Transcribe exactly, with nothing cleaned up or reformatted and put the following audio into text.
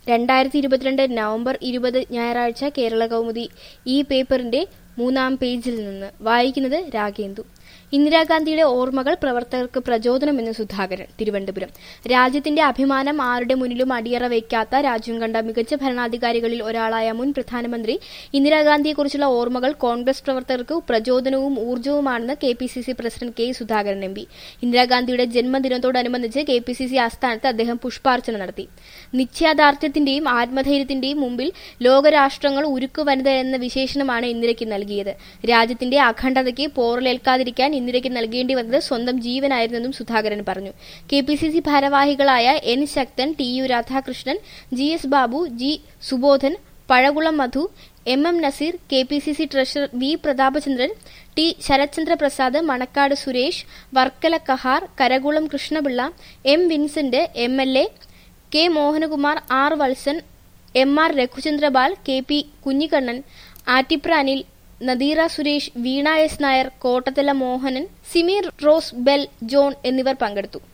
രണ്ടായിരത്തി ഇരുപത്തിരണ്ട് നവംബർ ഇരുപത് ഞായറാഴ്ച കേരള കൗമുദി ഈ പേപ്പറിന്റെ മൂന്നാം പേജിൽ നിന്ന് വായിക്കുന്നത് രാഗേന്ദു. ഇന്ദിരാഗാന്ധിയുടെ ഓർമ്മകൾ പ്രവർത്തകർക്ക് പ്രചോദനമെന്ന് സുധാകരൻ. തിരുവനന്തപുരം. രാജ്യത്തിന്റെ അഭിമാനം ആരുടെ മുന്നിലും അടിയറ വയ്ക്കാത്ത രാജ്യം കണ്ട മികച്ച ഭരണാധികാരികളിൽ ഒരാളായ മുൻ പ്രധാനമന്ത്രി ഇന്ദിരാഗാന്ധിയെക്കുറിച്ചുള്ള ഓർമ്മകൾ കോൺഗ്രസ് പ്രവർത്തകർക്ക് പ്രചോദനവും ഊർജ്ജവുമാണെന്ന് K P C C president K Sudhakaran M P. ഇന്ദിരാഗാന്ധിയുടെ ജന്മദിനത്തോടനുബന്ധിച്ച് കെ പി സി സി ആസ്ഥാനത്ത് അദ്ദേഹം പുഷ്പാർച്ചന നടത്തി. നിശ്ചയദാർഢ്യത്തിന്റെയും ആത്മധൈര്യത്തിന്റെയും മുമ്പിൽ ലോകരാഷ്ട്രങ്ങൾ ഉരുക്കു വനിത എന്ന വിശേഷണമാണ് ഇന്ദിരയ്ക്ക് നൽകിയത്. രാജ്യത്തിന്റെ അഖണ്ഡതയ്ക്ക് പോറലേൽക്കാതിരിക്കാൻ ഇന്ദിരയ്ക്ക് നൽകേണ്ടി വന്നത് സ്വന്തം ജീവനായിരുന്നെന്നും സുധാകരൻ പറഞ്ഞു. കെ പി സി സി ഭാരവാഹികളായ N Sakthan, T U Radhakrishnan, G S Babu, G Subodhan, Pazhakulam Madhu, M M Naseer, K P C C treasurer V Prathapachandran, T Sarathchandra Prasad, Manakkad Suresh, Varkala Kahar, Karakulam Krishnapillai, M Vincent M L A, K Mohanakumar, R Vatsan, M R Raghuchandrapal, K P Kunhikannan, Attipra Anil, Nadeera Suresh, Veena S Nair, Kottathala Mohanan, Simi Rose Bell John എന്നിവർ പങ്കെടുത്തു.